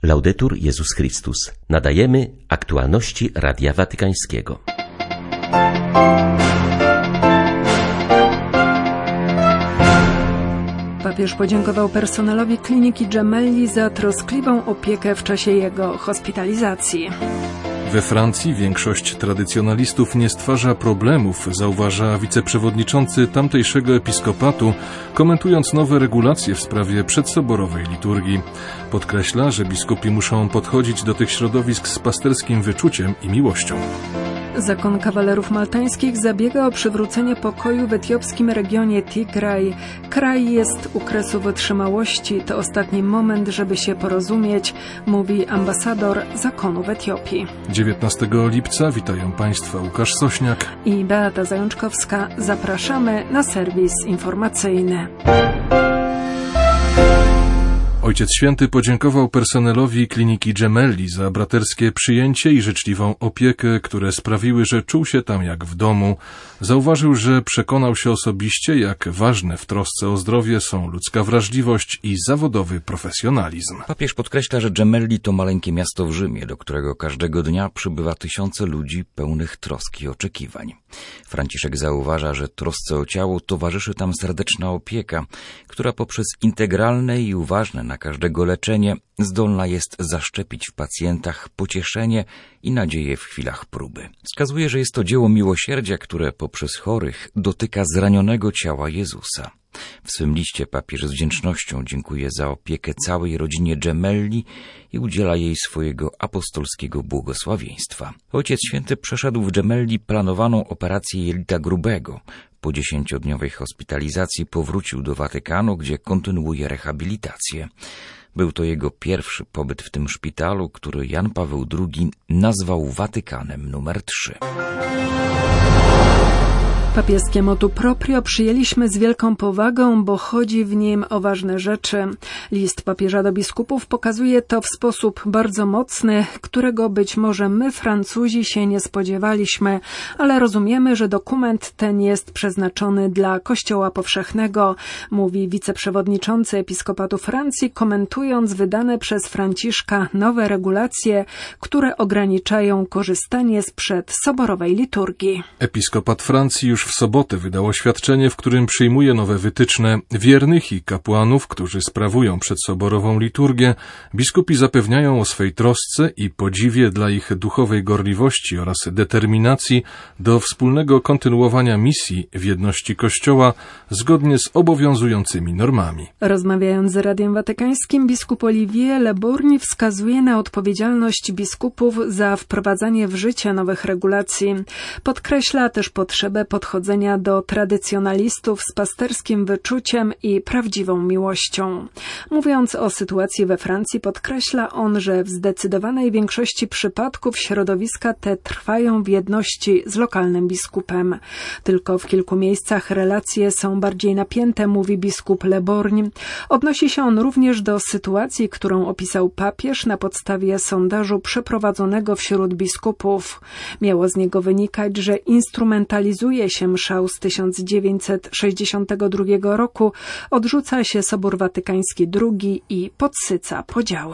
Laudetur Jezus Chrystus. Nadajemy aktualności Radia Watykańskiego. Papież podziękował personelowi kliniki Gemelli za troskliwą opiekę w czasie jego hospitalizacji. We Francji większość tradycjonalistów nie stwarza problemów, zauważa wiceprzewodniczący tamtejszego episkopatu, komentując nowe regulacje w sprawie przedsoborowej liturgii. Podkreśla, że biskupi muszą podchodzić do tych środowisk z pasterskim wyczuciem i miłością. Zakon kawalerów maltańskich zabiega o przywrócenie pokoju w etiopskim regionie Tigraj. Kraj jest u kresu wytrzymałości. To ostatni moment, żeby się porozumieć, mówi ambasador zakonu w Etiopii. 19 lipca witają Państwa Łukasz Sośniak i Beata Zajączkowska. Zapraszamy na serwis informacyjny. Ojciec Święty podziękował personelowi kliniki Gemelli za braterskie przyjęcie i życzliwą opiekę, które sprawiły, że czuł się tam jak w domu. Zauważył, że przekonał się osobiście, jak ważne w trosce o zdrowie są ludzka wrażliwość i zawodowy profesjonalizm. Papież podkreśla, że Gemelli to maleńkie miasto w Rzymie, do którego każdego dnia przybywa tysiące ludzi pełnych troski i oczekiwań. Franciszek zauważa, że trosce o ciało towarzyszy tam serdeczna opieka, która poprzez integralne i uważne na każdego leczenie zdolna jest zaszczepić w pacjentach pocieszenie i nadzieję w chwilach próby. Wskazuje, że jest to dzieło miłosierdzia, które poprzez chorych dotyka zranionego ciała Jezusa. W swym liście papież z wdzięcznością dziękuje za opiekę całej rodzinie Gemelli i udziela jej swojego apostolskiego błogosławieństwa. Ojciec Święty przeszedł w Gemelli planowaną operację jelita grubego. Po 10-dniowej hospitalizacji powrócił do Watykanu, gdzie kontynuuje rehabilitację. Był to jego pierwszy pobyt w tym szpitalu, który Jan Paweł II nazwał Watykanem numer 3. Papieskie motu proprio przyjęliśmy z wielką powagą, bo chodzi w nim o ważne rzeczy. List papieża do biskupów pokazuje to w sposób bardzo mocny, którego być może my, Francuzi, się nie spodziewaliśmy, ale rozumiemy, że dokument ten jest przeznaczony dla Kościoła powszechnego, mówi wiceprzewodniczący episkopatu Francji, komentując wydane przez Franciszka nowe regulacje, które ograniczają korzystanie z przedsoborowej liturgii. Episkopat Francji już w sobotę wydał oświadczenie, w którym przyjmuje nowe wytyczne wiernych i kapłanów, którzy sprawują przedsoborową liturgię. Biskupi zapewniają o swej trosce i podziwie dla ich duchowej gorliwości oraz determinacji do wspólnego kontynuowania misji w jedności Kościoła zgodnie z obowiązującymi normami. Rozmawiając z Radiem Watykańskim, biskup Olivier Leborgne wskazuje na odpowiedzialność biskupów za wprowadzanie w życie nowych regulacji. Podkreśla też potrzebę podchodzenia do tradycjonalistów z pasterskim wyczuciem i prawdziwą miłością. Mówiąc o sytuacji we Francji, podkreśla on, że w zdecydowanej większości przypadków środowiska te trwają w jedności z lokalnym biskupem. Tylko w kilku miejscach relacje są bardziej napięte, mówi biskup Leborgne. Odnosi się on również do sytuacji, którą opisał papież na podstawie sondażu przeprowadzonego wśród biskupów. Miało z niego wynikać, że instrumentalizuje się mszał z 1962 roku, odrzuca się Sobór Watykański II i podsyca podziały.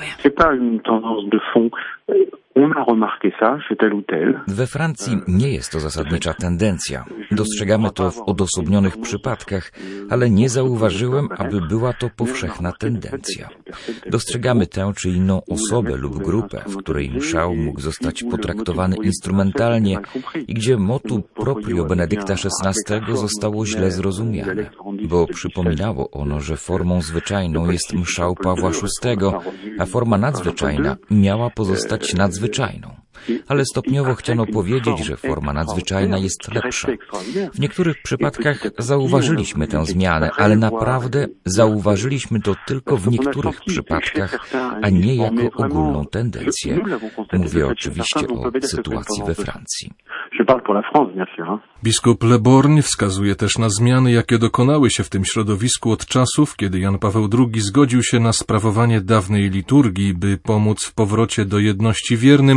We Francji nie jest to zasadnicza tendencja. Dostrzegamy to w odosobnionych przypadkach, ale nie zauważyłem, aby była to powszechna tendencja. Dostrzegamy tę czy inną osobę lub grupę, w której mszał mógł zostać potraktowany instrumentalnie i gdzie motu proprio Benedykta XVI zostało źle zrozumiane, bo przypominało ono, że formą zwyczajną jest mszał Pawła VI, a forma nadzwyczajna miała pozostać nadzwyczajną. Ale stopniowo chciano powiedzieć, że forma nadzwyczajna jest lepsza. W niektórych przypadkach zauważyliśmy tę zmianę, ale naprawdę zauważyliśmy to tylko w niektórych przypadkach, a nie jako ogólną tendencję. Mówię oczywiście o sytuacji we Francji. Biskup Leborgne wskazuje też na zmiany, jakie dokonały się w tym środowisku od czasów, kiedy Jan Paweł II zgodził się na sprawowanie dawnej liturgii, by pomóc w powrocie do jedności wiernym,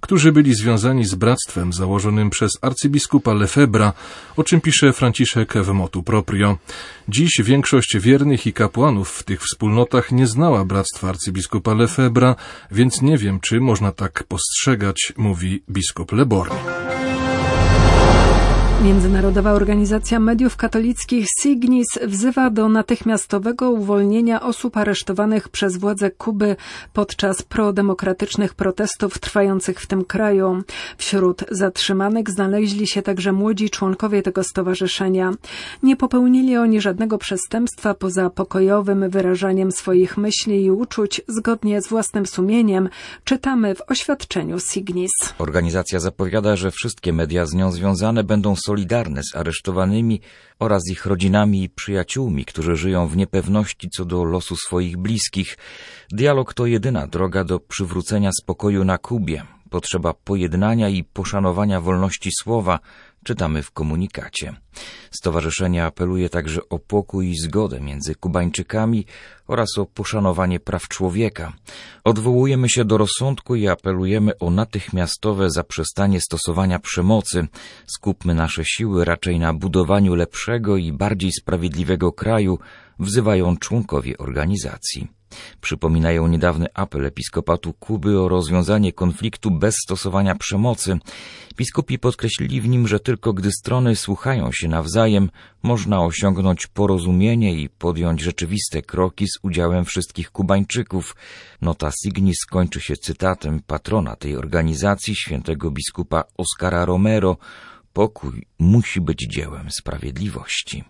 którzy byli związani z bractwem założonym przez arcybiskupa Lefebvra, o czym pisze Franciszek w motu proprio. Dziś większość wiernych i kapłanów w tych wspólnotach nie znała bractwa arcybiskupa Lefebvra, więc nie wiem, czy można tak postrzegać, mówi biskup Leborni. Międzynarodowa Organizacja Mediów Katolickich Signis wzywa do natychmiastowego uwolnienia osób aresztowanych przez władze Kuby podczas prodemokratycznych protestów trwających w tym kraju. Wśród zatrzymanych znaleźli się także młodzi członkowie tego stowarzyszenia. Nie popełnili oni żadnego przestępstwa poza pokojowym wyrażaniem swoich myśli i uczuć zgodnie z własnym sumieniem, czytamy w oświadczeniu Signis. Organizacja zapowiada, że wszystkie media z nią związane będą solidarne z aresztowanymi oraz ich rodzinami i przyjaciółmi, którzy żyją w niepewności co do losu swoich bliskich. Dialog to jedyna droga do przywrócenia spokoju na Kubie. Potrzeba pojednania i poszanowania wolności słowa, czytamy w komunikacie. Stowarzyszenie apeluje także o pokój i zgodę między Kubańczykami oraz o poszanowanie praw człowieka. Odwołujemy się do rozsądku i apelujemy o natychmiastowe zaprzestanie stosowania przemocy. Skupmy nasze siły raczej na budowaniu lepszego i bardziej sprawiedliwego kraju, wzywają członkowie organizacji. Przypominają niedawny apel episkopatu Kuby o rozwiązanie konfliktu bez stosowania przemocy. Biskupi podkreślili w nim, że tylko gdy strony słuchają się nawzajem, można osiągnąć porozumienie i podjąć rzeczywiste kroki z udziałem wszystkich Kubańczyków. Nota Signis kończy się cytatem patrona tej organizacji, świętego biskupa Oscara Romero: pokój musi być dziełem sprawiedliwości.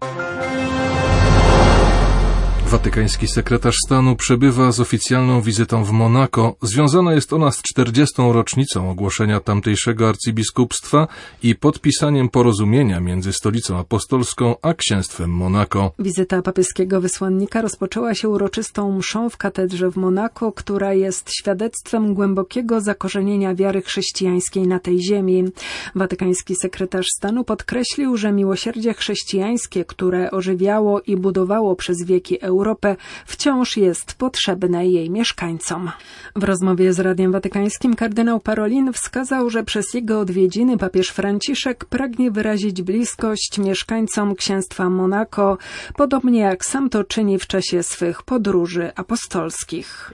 Watykański sekretarz stanu przebywa z oficjalną wizytą w Monako. Związana jest ona z 40. rocznicą ogłoszenia tamtejszego arcybiskupstwa i podpisaniem porozumienia między Stolicą Apostolską a Księstwem Monako. Wizyta papieskiego wysłannika rozpoczęła się uroczystą mszą w katedrze w Monako, która jest świadectwem głębokiego zakorzenienia wiary chrześcijańskiej na tej ziemi. Watykański sekretarz stanu podkreślił, że miłosierdzie chrześcijańskie, które ożywiało i budowało przez wieki Europę, wciąż jest potrzebne jej mieszkańcom. W rozmowie z Radiem Watykańskim kardynał Parolin wskazał, że przez jego odwiedziny papież Franciszek pragnie wyrazić bliskość mieszkańcom Księstwa Monako, podobnie jak sam to czyni w czasie swych podróży apostolskich.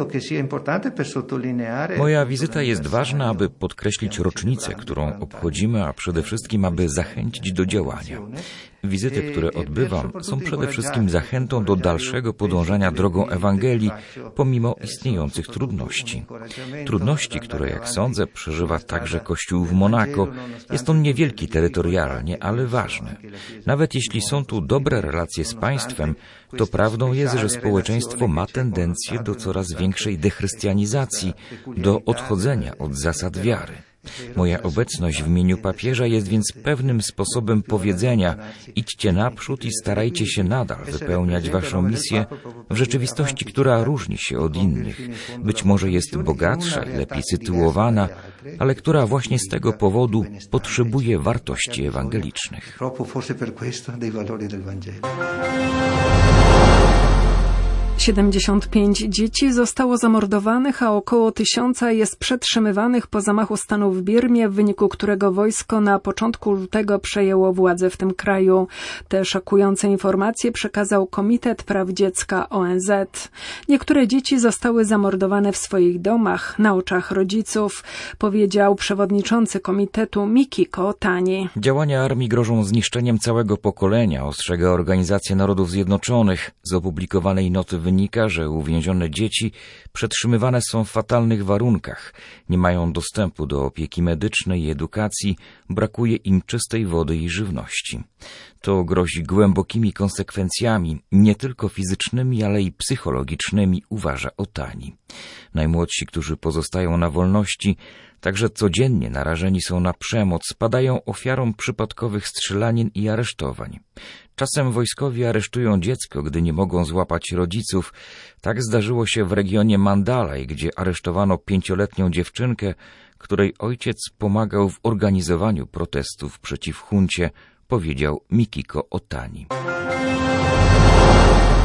Moja wizyta jest ważna, aby podkreślić rocznicę, którą obchodzimy, a przede wszystkim, aby zachęcić do działania. Wizyty, które odbywam, są przede wszystkim zachętą do dalszego podążania drogą Ewangelii, pomimo istniejących trudności. Trudności, które, jak sądzę, przeżywa także Kościół w Monako. Jest on niewielki terytorialnie, ale ważny. Nawet jeśli są tu dobre relacje z państwem, to prawdą jest, że społeczeństwo ma tendencję do coraz większej dechrystianizacji, do odchodzenia od zasad wiary. Moja obecność w imieniu papieża jest więc pewnym sposobem powiedzenia: idźcie naprzód i starajcie się nadal wypełniać waszą misję w rzeczywistości, która różni się od innych. Być może jest bogatsza i lepiej sytuowana, ale która właśnie z tego powodu potrzebuje wartości ewangelicznych. 75 dzieci zostało zamordowanych, a około 1000 jest przetrzymywanych po zamachu stanu w Birmie, w wyniku którego wojsko na początku lutego przejęło władzę w tym kraju. Te szokujące informacje przekazał Komitet Praw Dziecka ONZ. Niektóre dzieci zostały zamordowane w swoich domach, na oczach rodziców, powiedział przewodniczący komitetu Mikiko Otani. Działania armii grożą zniszczeniem całego pokolenia, ostrzega Organizacja Narodów Zjednoczonych. Z opublikowanej noty wynika, że uwięzione dzieci przetrzymywane są w fatalnych warunkach, nie mają dostępu do opieki medycznej i edukacji, brakuje im czystej wody i żywności. To grozi głębokimi konsekwencjami, nie tylko fizycznymi, ale i psychologicznymi, uważa Otani. Najmłodsi, którzy pozostają na wolności, także codziennie narażeni są na przemoc, padają ofiarą przypadkowych strzelanin i aresztowań. Czasem wojskowi aresztują dziecko, gdy nie mogą złapać rodziców. Tak zdarzyło się w regionie Mandalay, gdzie aresztowano 5-letnią dziewczynkę, której ojciec pomagał w organizowaniu protestów przeciw juncie, powiedział Mikiko Otani.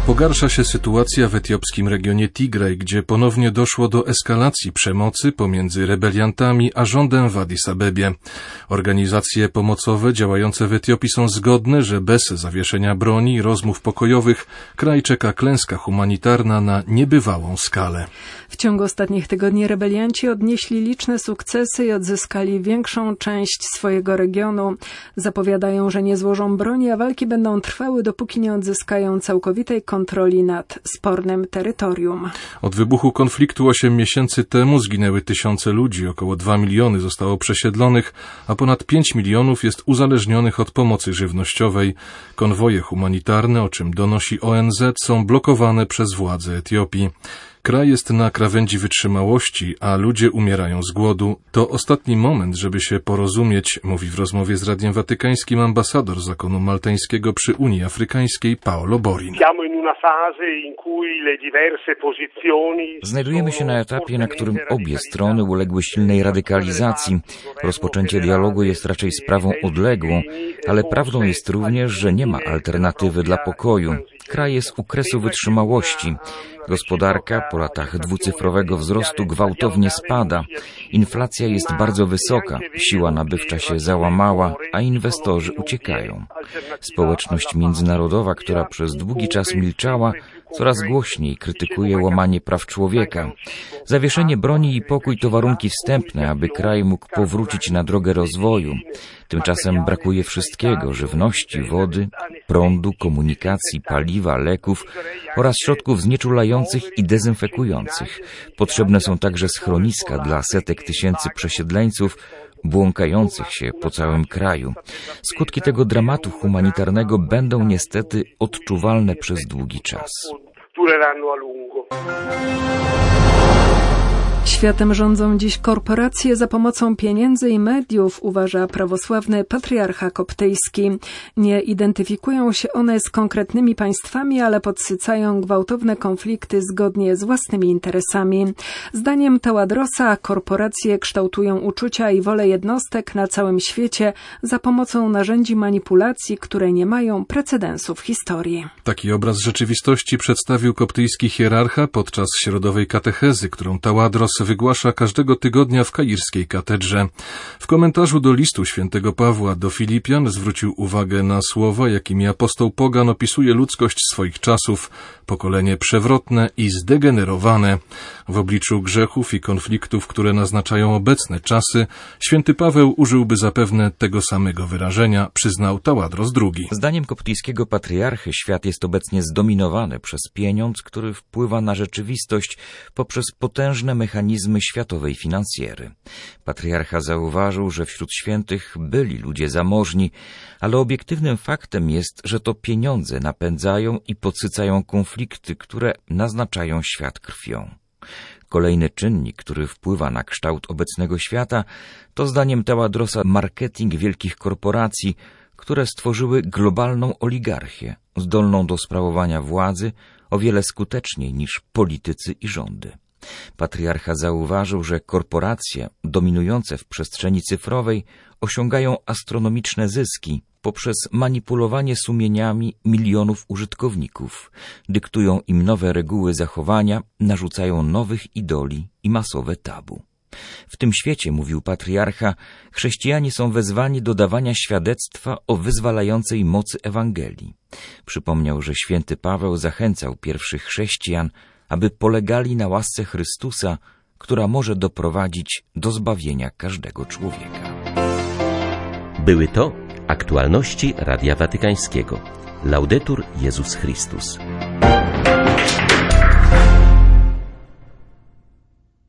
Pogarsza się sytuacja w etiopskim regionie Tigraj, gdzie ponownie doszło do eskalacji przemocy pomiędzy rebeliantami a rządem w Addis Abebie. Organizacje pomocowe działające w Etiopii są zgodne, że bez zawieszenia broni i rozmów pokojowych kraj czeka klęska humanitarna na niebywałą skalę. W ciągu ostatnich tygodni rebelianci odnieśli liczne sukcesy i odzyskali większą część swojego regionu. Zapowiadają, że nie złożą broni, a walki będą trwały, dopóki nie odzyskają całkowitej kontroli nad spornym terytorium. Od wybuchu konfliktu 8 miesięcy temu zginęły tysiące ludzi, około 2 miliony zostało przesiedlonych, a ponad 5 milionów jest uzależnionych od pomocy żywnościowej. Konwoje humanitarne, o czym donosi ONZ, są blokowane przez władze Etiopii. Kraj jest na krawędzi wytrzymałości, a ludzie umierają z głodu. To ostatni moment, żeby się porozumieć, mówi w rozmowie z Radiem Watykańskim ambasador zakonu maltańskiego przy Unii Afrykańskiej Paolo Borin. Znajdujemy się na etapie, na którym obie strony uległy silnej radykalizacji. Rozpoczęcie dialogu jest raczej sprawą odległą, ale prawdą jest również, że nie ma alternatywy dla pokoju. Kraj jest u kresu wytrzymałości. Gospodarka po latach dwucyfrowego wzrostu gwałtownie spada. Inflacja jest bardzo wysoka, siła nabywcza się załamała, a inwestorzy uciekają. Społeczność międzynarodowa, która przez długi czas milczała, coraz głośniej krytykuje łamanie praw człowieka. Zawieszenie broni i pokój to warunki wstępne, aby kraj mógł powrócić na drogę rozwoju. Tymczasem brakuje wszystkiego: żywności, wody, prądu, komunikacji, paliwa, leków oraz środków znieczulających i dezynfekujących. Potrzebne są także schroniska dla setek tysięcy przesiedleńców błąkających się po całym kraju. Skutki tego dramatu humanitarnego będą niestety odczuwalne przez długi czas. Światem rządzą dziś korporacje za pomocą pieniędzy i mediów, uważa prawosławny patriarcha koptyjski. Nie identyfikują się one z konkretnymi państwami, ale podsycają gwałtowne konflikty zgodnie z własnymi interesami. Zdaniem Tawadrosa korporacje kształtują uczucia i wolę jednostek na całym świecie za pomocą narzędzi manipulacji, które nie mają precedensu w historii. Taki obraz rzeczywistości przedstawił koptyjski hierarcha podczas środowej katechezy, którą Tawadros wygłasza każdego tygodnia w kairskiej katedrze. W komentarzu do listu świętego Pawła do Filipian zwrócił uwagę na słowa, jakimi apostoł Pogan opisuje ludzkość swoich czasów, pokolenie przewrotne i zdegenerowane. W obliczu grzechów i konfliktów, które naznaczają obecne czasy, święty Paweł użyłby zapewne tego samego wyrażenia, przyznał Tawadros II. Zdaniem koptyjskiego patriarchy świat jest obecnie zdominowany przez pieniądz, który wpływa na rzeczywistość poprzez potężne mechanizmy światowej finansjery. Patriarcha zauważył, że wśród świętych byli ludzie zamożni, ale obiektywnym faktem jest, że to pieniądze napędzają i podsycają konflikty, które naznaczają świat krwią. Kolejny czynnik, który wpływa na kształt obecnego świata, to zdaniem Tawadrosa marketing wielkich korporacji, które stworzyły globalną oligarchię, zdolną do sprawowania władzy o wiele skuteczniej niż politycy i rządy. Patriarcha zauważył, że korporacje dominujące w przestrzeni cyfrowej osiągają astronomiczne zyski poprzez manipulowanie sumieniami milionów użytkowników, dyktują im nowe reguły zachowania, narzucają nowych idoli i masowe tabu. W tym świecie, mówił patriarcha, chrześcijanie są wezwani do dawania świadectwa o wyzwalającej mocy Ewangelii. Przypomniał, że święty Paweł zachęcał pierwszych chrześcijan, aby polegali na łasce Chrystusa, która może doprowadzić do zbawienia każdego człowieka. Były to aktualności Radia Watykańskiego. Laudetur Jezus Chrystus.